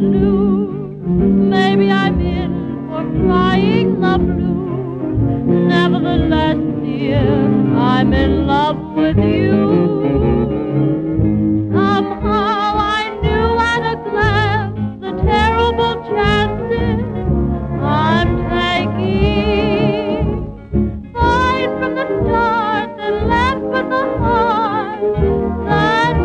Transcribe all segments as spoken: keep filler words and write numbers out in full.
lose. Maybe I'm in for crying the blues. Nevertheless, dear, I'm in love with you. Somehow I knew at a glance the terrible chances I'm taking. Right from the start, they left with the heart that's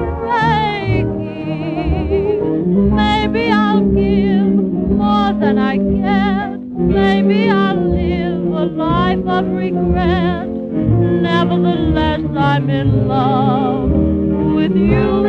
breaking. Maybe I'll give more than I get. Maybe I'll live a life of regret. Nevertheless, I'm in love with you.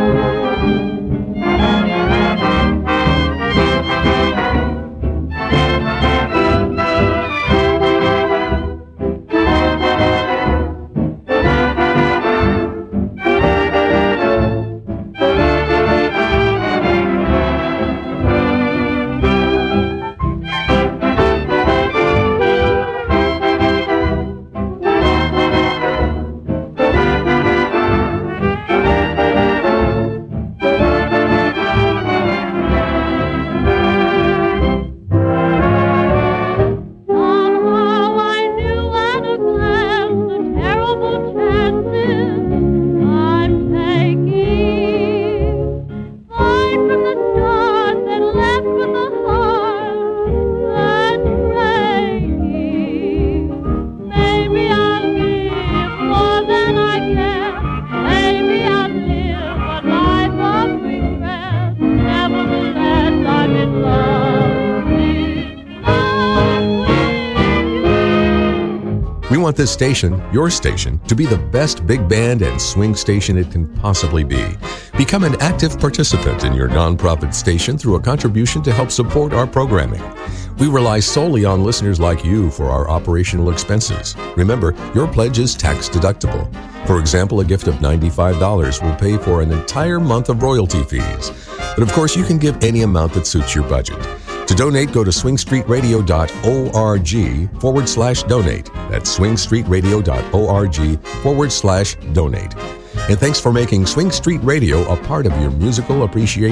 We want this station, your station, to be the best big band and swing station it can possibly be. Become an active participant in your nonprofit station through a contribution to help support our programming. We rely solely on listeners like you for our operational expenses. Remember, your pledge is tax deductible. For example, a gift of ninety-five dollars will pay for an entire month of royalty fees. But of course, you can give any amount that suits your budget. To donate, go to swingstreetradio.org forward slash donate. That's swingstreetradio.org forward slash donate. And thanks for making Swing Street Radio a part of your musical appreciation.